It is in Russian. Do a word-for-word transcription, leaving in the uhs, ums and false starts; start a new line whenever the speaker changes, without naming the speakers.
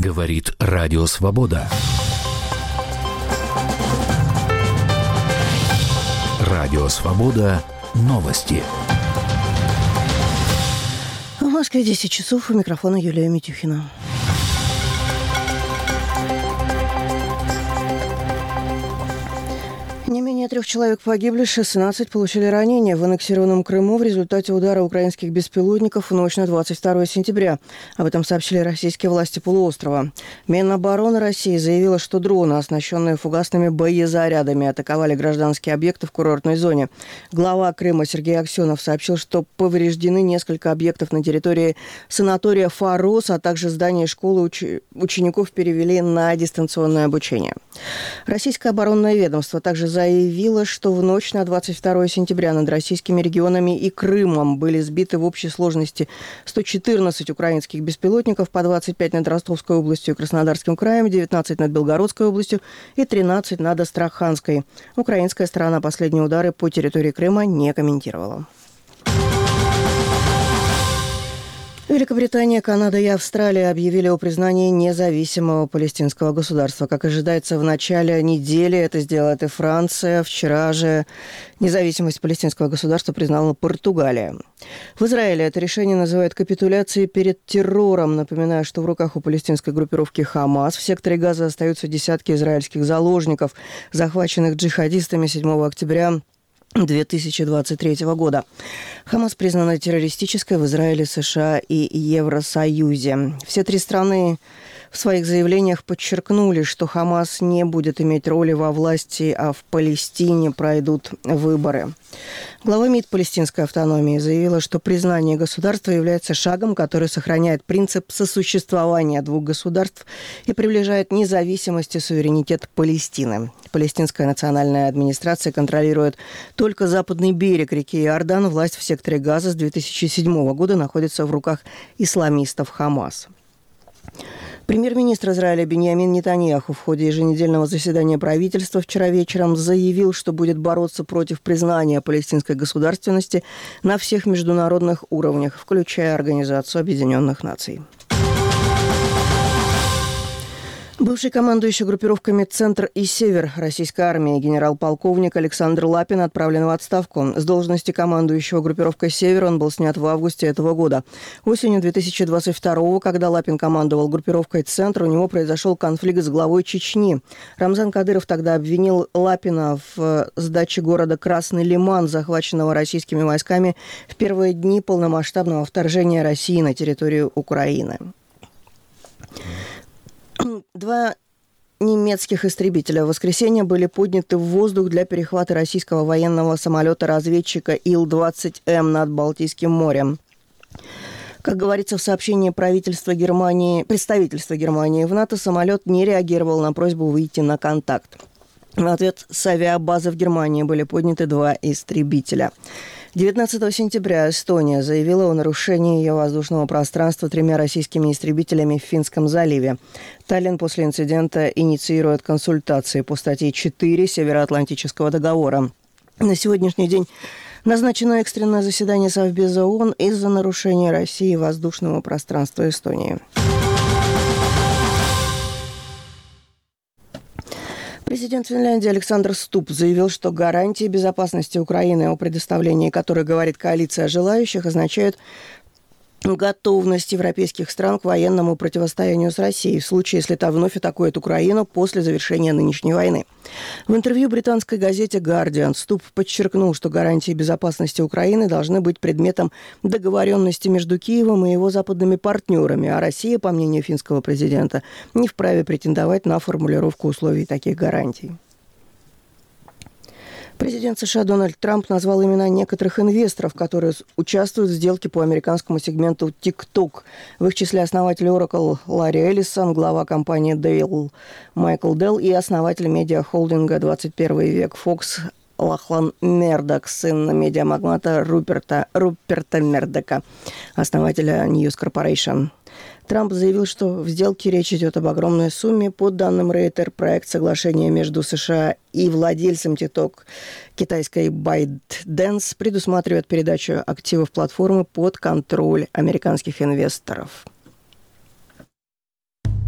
Говорит Радио Свобода. Радио Свобода. Новости.
В Москве десять часов. У микрофона Юлия Митюхина. Не менее трех человек погибли, шестнадцать получили ранения в аннексированном Крыму в результате удара украинских беспилотников в ночь на двадцать второе сентября. Об этом сообщили российские власти полуострова. Минобороны России заявила, что дроны, оснащенные фугасными боезарядами, атаковали гражданские объекты в курортной зоне. Глава Крыма Сергей Аксенов сообщил, что повреждены несколько объектов на территории санатория «Фарос», а также здание школы уч... учеников перевели на дистанционное обучение. Российское оборонное ведомство также заявила, что в ночь на двадцать второе сентября над российскими регионами и Крымом были сбиты в общей сложности сто четырнадцать украинских беспилотников, по двадцать пять над Ростовской областью и Краснодарским краем, девятнадцать над Белгородской областью и тринадцать над Астраханской. Украинская сторона последние удары по территории Крыма не комментировала. Великобритания, Канада и Австралия объявили о признании независимого палестинского государства. Как ожидается, в начале недели это сделает и Франция. Вчера же независимость палестинского государства признала Португалия. В Израиле это решение называют капитуляцией перед террором. Напоминаю, что в руках у палестинской группировки «Хамас» в секторе Газа остаются десятки израильских заложников, захваченных джихадистами седьмого октября две тысячи двадцать третьего года. Хамас признана террористической в Израиле, США и Евросоюзе. Все три страны в своих заявлениях подчеркнули, что Хамас не будет иметь роли во власти, а в Палестине пройдут выборы. Глава МИД палестинской автономии заявила, что признание государства является шагом, который сохраняет принцип сосуществования двух государств и приближает независимость и суверенитет Палестины. Палестинская национальная администрация контролирует только западный берег реки Иордан. Власть в секторе Газа с две тысячи седьмого года находится в руках исламистов Хамас. Премьер-министр Израиля Биньямин Нетаньяху в ходе еженедельного заседания правительства вчера вечером заявил, что будет бороться против признания палестинской государственности на всех международных уровнях, включая Организацию Объединенных Наций. Бывший командующий группировками «Центр» и «Север» российской армии генерал-полковник Александр Лапин отправлен в отставку. С должности командующего группировкой «Север» он был снят в августе этого года. Осенью две тысячи двадцать второго, когда Лапин командовал группировкой «Центр», у него произошел конфликт с главой Чечни. Рамзан Кадыров тогда обвинил Лапина в сдаче города Красный Лиман, захваченного российскими войсками в первые дни полномасштабного вторжения России на территорию Украины. Два немецких истребителя в воскресенье были подняты в воздух для перехвата российского военного самолета-разведчика Ил двадцать Эм над Балтийским морем. Как говорится в сообщении правительства Германии, представительства Германии в НАТО, самолет не реагировал на просьбу выйти на контакт. В ответ с авиабазы в Германии были подняты два истребителя. девятнадцатого сентября Эстония заявила о нарушении ее воздушного пространства тремя российскими истребителями в Финском заливе. Таллин после инцидента инициирует консультации по статье четыре Североатлантического договора. На сегодняшний день назначено экстренное заседание Совбеза ООН из-за нарушения России воздушного пространства Эстонии. Президент Финляндии Александр Стуб заявил, что гарантии безопасности Украины, о предоставлении которой говорит коалиция желающих, означают готовность европейских стран к военному противостоянию с Россией в случае, если та вновь атакует Украину после завершения нынешней войны. В интервью британской газете «Гардиан» Стуб подчеркнул, что гарантии безопасности Украины должны быть предметом договоренности между Киевом и его западными партнерами, а Россия, по мнению финского президента, не вправе претендовать на формулировку условий таких гарантий. Президент США Дональд Трамп назвал имена некоторых инвесторов, которые участвуют в сделке по американскому сегменту TikTok. В их числе основатель Oracle Ларри Эллисон, глава компании Dell Майкл Делл и основатель медиахолдинга «двадцать первый век Fox» Лахлан Мердок, сын медиамагната Руперта, Руперта Мердока, основателя News Corporation. Трамп заявил, что в сделке речь идет об огромной сумме. По данным Рейтер, проект соглашения между США и владельцем TikTok китайской ByteDance предусматривает передачу активов платформы под контроль американских инвесторов.